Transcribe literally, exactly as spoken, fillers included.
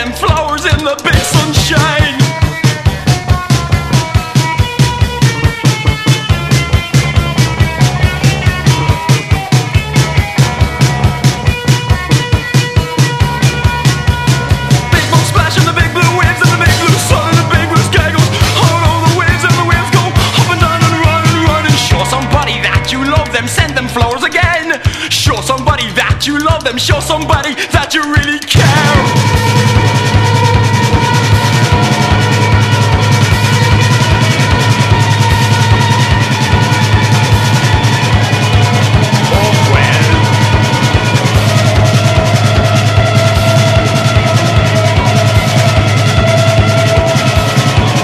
them flowers in the big sunshine. Big boat splash and the big blue waves and the big blue sun and the big blue sky goes all over the waves and the waves go up and down and run and run. And show somebody that you love them, send them flowers again. Show somebody that you love them, show somebody that you really care.